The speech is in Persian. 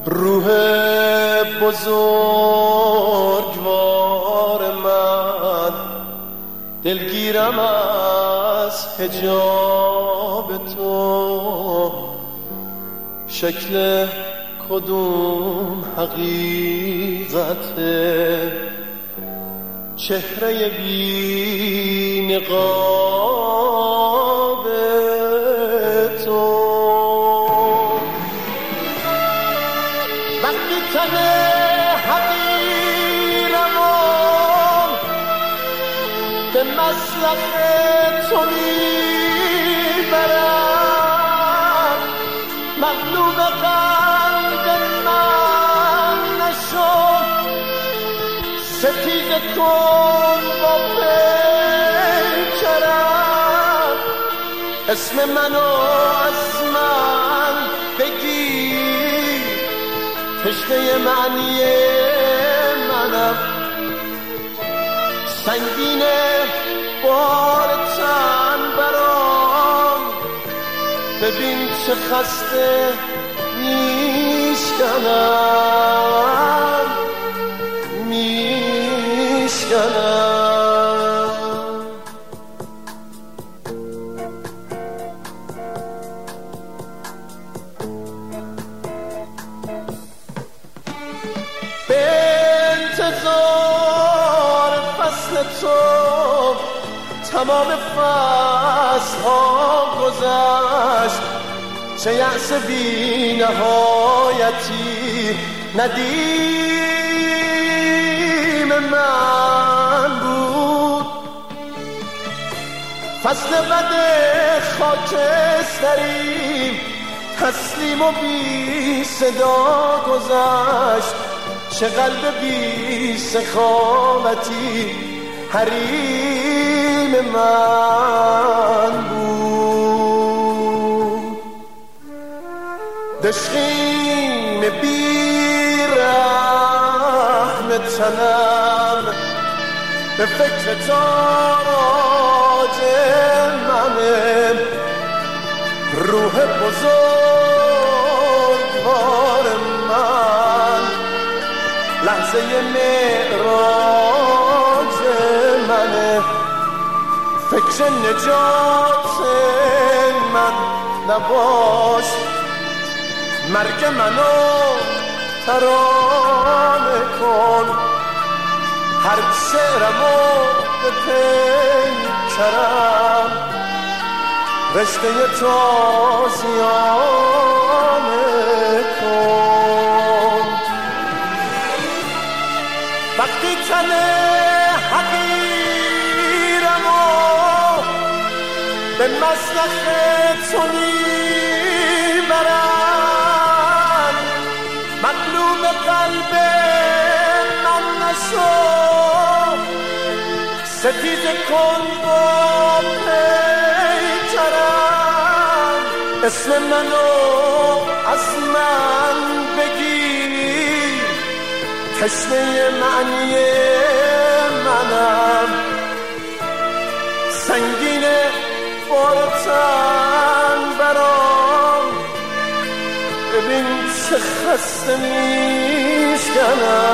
روح بزرگوار من، دلگیرم از حجاب تو، شکل کدوم حقیقته، چهره بی نقاب تو. وقتی تن حقیرم به مسلخ تو میبرم، مغلوب قلب من نشو، ستیز کن با پیکرم، اسم منو از من بگیر، تشنه معنی منم، سنگینه بار تن برام، ببین چه خسته میشکنم میشکنم. به انتظار فصل تو تمام فصل ها گذشت، چه یأس بی نهایتی ندیم من بود. فصل بد خاکستری تسلیم و بی صدا گذشت، چه قلب بی سخاوتی حریم من بود. دشخیم بی رحم تنم به فکر تاراج منه، روح بزرگوار من، لحظه معراج منه، فکر نجات من نباش، مرگ منو ترانه کن، هر شعرمو به پیکرم، رشته تازیانه کن. وقتی تن حقیرمو به مسلخ تو میبرم، مغلوب قلب من نشو، ستیز کن با پیکرم، اسم منو از من بگیر، تشنه معنی منم، سنگینه بارتن برام، ببین چه خسته میشکنم